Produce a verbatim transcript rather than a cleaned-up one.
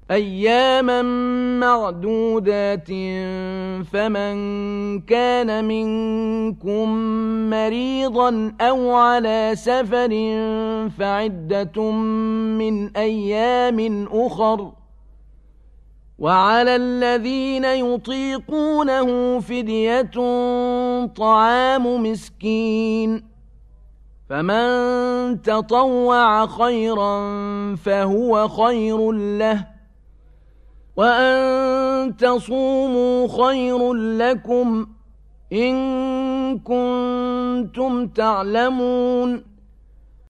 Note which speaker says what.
Speaker 1: أياما معدودات فمن كان منكم مريضا أو على سفر فعدة من أيام أخر وعلى الذين يطيقونه فدية طعام مسكين فمن تطوع خيرا فهو خير له وأن تصوموا خير لكم إن كنتم تعلمون